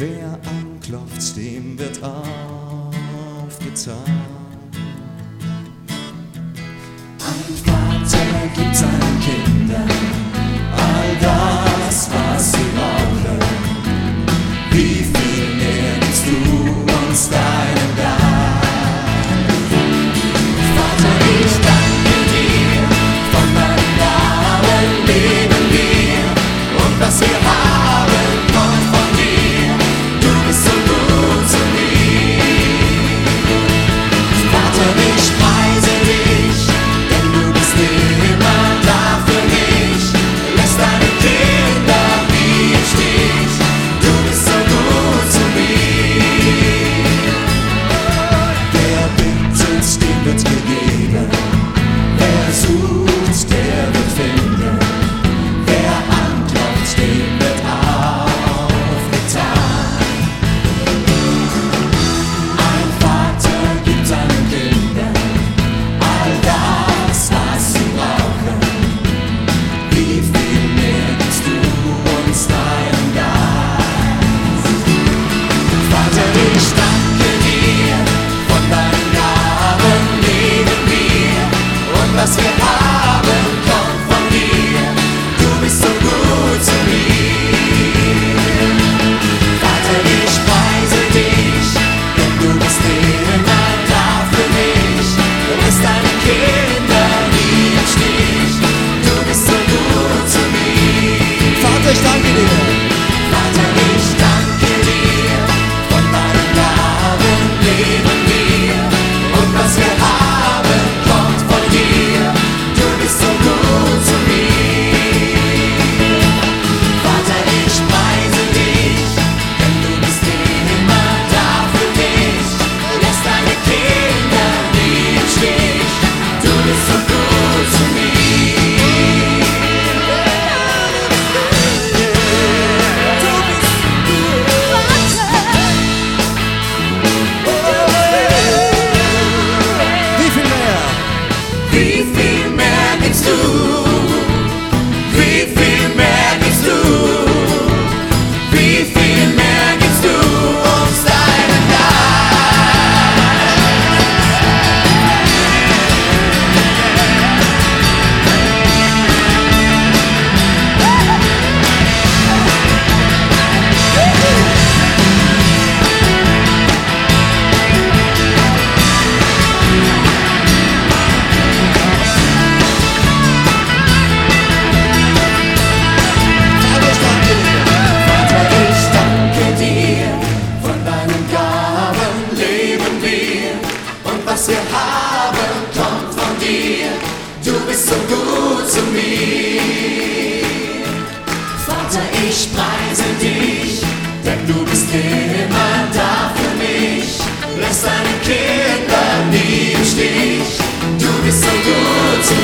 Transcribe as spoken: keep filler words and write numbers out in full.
Wer anklopft, dem wird aufgetan. Ein Vater gibt seinen Kindern all das, was sie brauchen. Wie viel mehr gibst du uns deinen Geist? Vater, ich danke dir, von deinem Namen leben wir, und was wir haben, kommt von dir. Du bist so gut zu mir. Vater, ich preise dich, denn du bist immer da für mich. Lässt deine Kinder nie im Stich. Du bist so gut zu mir. Wer bittet, dem wird gegeben. Wer sucht, der wird finden. Wer anklopft, dem wird aufgetan. Ein Vater gibt seinen Kindern all das, was sie brauchen. Wie viel mehr gibst du uns deinen Geist? Vater, ich danke dir, von deinen Gaben leben wir, und was wir haben, kommt von dir. Du bist so gut zu mir. Vater, ich preise dich, denn du bist immer da für mich. Du lässt deine Kinder nie im Stich. Du bist so gut zu mir. Vater, ich danke dir. Vater, ich danke dir, von deinen Gaben leben wir, und was wir haben, kommt von dir. Du bist so gut zu mir. Vater, ich preise dich, denn du bist immer da für mich. Du lässt deine Kinder nie im Stich. Du bist so gut zu mir. Wie viel mehr? Wie viel mehr gibst du? Wie viel mehr gibst du? Wie viel mehr gibst du uns deinen Vater, ich danke dir, von deinen Gaben leben wir, und was wir haben, kommt von dir. Du bist so gut zu mir. Vater, ich preise dich, denn du bist immer da für mich. Lässt deine Kinder nie im Stich. Du bist so gut zu